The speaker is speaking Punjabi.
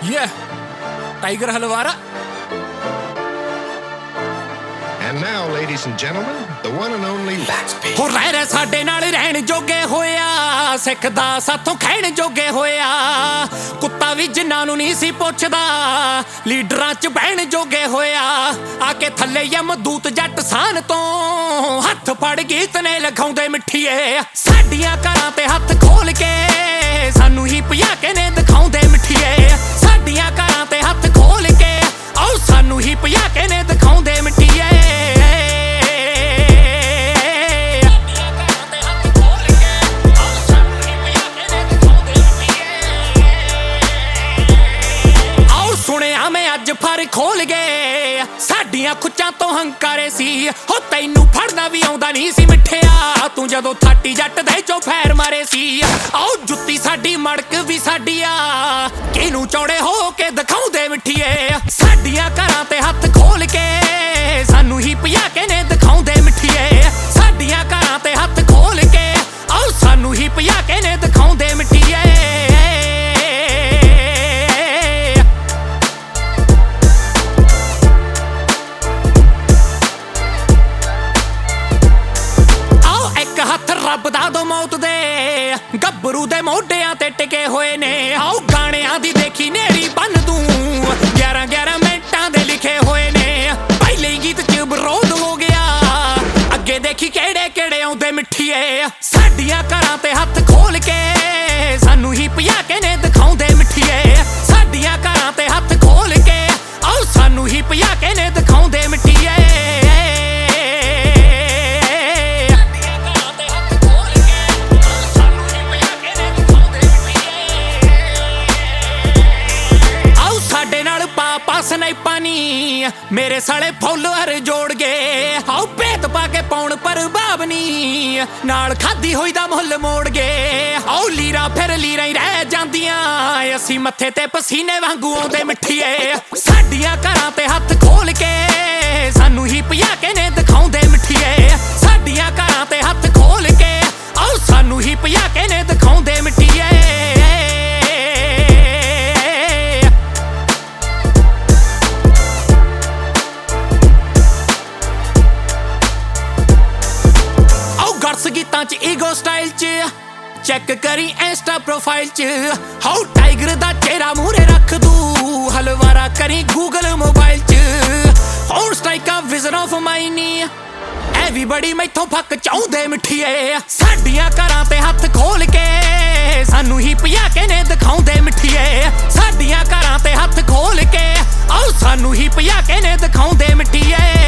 Yeah, Tiger Halwara. And now, ladies and gentlemen, the one and only ਹੋ ਰਹਿ ਸਾਡੇ ਨਾਲ ਰਹਿਣ ਜੋਗੇ ਹੋਇਆ, ਸਿੱਖਦਾ ਸਾਥੋਂ ਖੈਣ ਜੋਗੇ ਹੋਇਆ। ਕੁੱਤਾ ਵੀ ਜਿਨ੍ਹਾਂ ਨੂੰ ਨਹੀਂ ਸੀ ਪੁੱਛਦਾ, ਲੀਡਰਾਂ 'ਚ ਬਹਿਣ ਜੋਗੇ ਹੋਇਆ। ਆ ਕੇ ਥੱਲੇ ਯਮਦੂਤ ਜੱਟ ਸਾਨ ਤੋਂ, ਹੱਥ ਫੜ ਗੀਤ ਨੇ ਲਗਾਉਂਦੇ ਮਿੱਠੀਏ। ਸਾਡੀਆਂ ਘਰਾਂ ਤੇ ਹੱਥ ਖੋਲ ਕੇ ਸਾਨੂੰ ਹੀ ਭਜਾ ਕੇ ਨੇ ਦਿਖਾਉਂਦੇ ਮਿੱਠੀਏ। ਸਾਡੀਆਂ ਘਰਾਂ ਤੇ ਹੱਥ ਖੋਲ ਕੇ ਆਓ ਸਾਨੂੰ ਹੀ ਭਜਾ ਕੇ ਨੇ ਦਿਖਾਉਂਦੇ ਮਿੱਠੀਏ। ਸੁਣਿਆ ਮੈਂ ਅੱਜ ਫਰ ਖੋਲ ਗਏ, ਸਾਡੀਆਂ ਖੁੱਚਾਂ ਤੋਂ ਹੰਕਾਰੇ ਸੀ। ਹੋ ਤੈਨੂੰ ਫੜਨਾ ਵੀ ਆਉਂਦਾ ਨਹੀਂ ਸੀ ਮਿੱਠਿਆ, ਤੂੰ ਜਦੋਂ ਥਾਟੀ ਜੱਟ ਦੇ ਚੋਂ ਫੈਰ ਮਾਰੇ ਸੀ। ਆਓ ਜੁੱਤੀ ਸਾਡੀ ਮੜਕ ਵੀ ਸਾਡੀ ਆ, ਕਿਹਨੂੰ ਚੌੜੇ ਹੋ ਕੇ ਦਿਖਾਉਂਦੇ ਮਿੱਠੀਏ। ਸਾਡੀਆਂ ਘਰਾਂ ਤੇ ਹੱਥ ਖੋਲ ਕੇ ਸਾਨੂੰ ਹੀ ਭਜਾ ਕੇ ਨੇ ਦਿਖਾਉਂਦੇ ਮਿੱਠੀਏ। ਸਾਡੀਆਂ ਘਰਾਂ ਤੇ ਹੱਥ ਖੋਲ ਕੇ ਆਓ ਸਾਨੂੰ ਹੀ ਭਜਾ ਕੇ ਨੇ ਦਿਖਾਉਂਦੇ ਮਿੱਠੀਏ। ਰੱਬ ਦਾ ਦੋ ਮੌਤ ਦੇ ਗੱਭਰੂ ਦੇ ਮੋਢਿਆਂ ਤੇ ਟਿਕੇ ਹੋਏ ਨੇ। ਆਓ ਗਾਣਿਆਂ ਦੀ ਦੇਖੀ ਨੇਰੀ ਬੰਨ ਦੂੰ, 11-11 ਮਿੰਟਾਂ ਦੇ ਲਿਖੇ ਹੋਏ ਨੇ। ਪਹਿਲੇ ਗੀਤ 'ਚ ਵਿਰੋਧ ਹੋ ਗਿਆ, ਅੱਗੇ ਦੇਖੀ ਕਿਹੜੇ ਕਿਹੜੇ ਆਉਂਦੇ ਮਿੱਠੀਏ। ਸਾਡੀਆਂ ਘਰਾਂ ਤੇ ਹੱਥ ਖੋਲ ਕੇ ਸਾਨੂੰ ਹੀ ਭਜਾ ਕੇ ਨੇ ਦਿਖਾਉਂਦੇ ਮਿੱਠੀਏ। ਸਾਡੀਆਂ ਘਰਾਂ ਤੇ ਹੱਥ ਖੋਲ ਕੇ ਆਓ ਸਾਨੂੰ ਹੀ ਭਜਾ ਕੇ ਨੇ ਦਿਖਾਉਂਦੇ ਮਿੱਠੀਏ। ਸਨਾਈਪਾਂ ਨੀ ਮੇਰੇ ਸਾਲੇ ਫੋਲੋਅਰ ਜੋੜ ਗਏ। ਆਓ ਭੇਤ ਪਾ ਕੇ ਪਾਉਣ ਪ੍ਰਭਾਵ ਨੀ, ਨਾਲ ਖਾਦੀ ਹੋਈ ਦਾ ਮੁੱਲ ਮੋੜ ਗਏ। ਆਓ ਲੀਰਾ ਫਿਰ ਲੀਰਾ ਹੀ ਰਹਿ ਜਾਂਦੀਆਂ, ਅਸੀਂ ਮੱਥੇ ਤੇ ਪਸੀਨੇ ਵਾਂਗੂ ਆਉਂਦੇ ਮਿੱਠੀਏ। ਸਾਡੀਆਂ ਘਰਾਂ ਤੇ ਹੱਥ ਖੋਲ ਕੇ ਸਾਨੂੰ ਹੀ ਭਜਾ ਕੇ ਨੇ ਦਿਖਾਉਂਦੇ ਮਿੱਠੀਏ। ਸਾਡੀਆਂ ਘਰਾਂ ਤੇ ਹੱਥ ਖੋਲ ਕੇ ਆਓ ਸਾਨੂੰ ਹੀ ਭਜਾ ਕੇ ਨੇ ਦਿਖਾਉਂਦੇ ਮਿੱਠੀਏ। ਗੀਤਾਂ 'ਚ ਈਗੋ ਸਟਾਈਲ 'ਚ ਚੈੱਕ ਕਰੀ ਇੰਸਟਾ ਪ੍ਰੋਫਾਈਲ 'ਚ। ਹਾਉ ਟਾਈਗਰ ਦਾ ਚਿਹਰਾ ਮੂਹਰੇ ਰੱਖ ਦੂ, ਹਲਵਾਰਾ ਕਰੀ ਗੂਗਲ ਮੋਬਾਈਲ 'ਚ। ਹੁਣ ਸਟ੍ਰਾਈਕਾ ਵਿਜ਼ਨ ਆਫ ਮਾਈਨੀ, ਐਵਰੀਬਡੀ ਮੈਥੋਂ ਫੱਕ ਚਾਹੁੰਦੇ ਮਿੱਠੀਏ। ਸਾਡੀਆਂ ਘਰਾਂ ਤੇ ਹੱਥ ਖੋਲ ਕੇ ਸਾਨੂੰ ਹੀ ਭਜਾ ਕੇ ਨੇ ਦਿਖਾਉਂਦੇ ਮਿੱਠੀਏ। ਸਾਡੀਆਂ ਘਰਾਂ ਤੇ ਹੱਥ ਖੋਲ ਕੇ ਆਓ ਸਾਨੂੰ ਹੀ ਭਜਾ ਕੇ ਨੇ ਦਿਖਾਉਂਦੇ ਮਿੱਠੀਏ।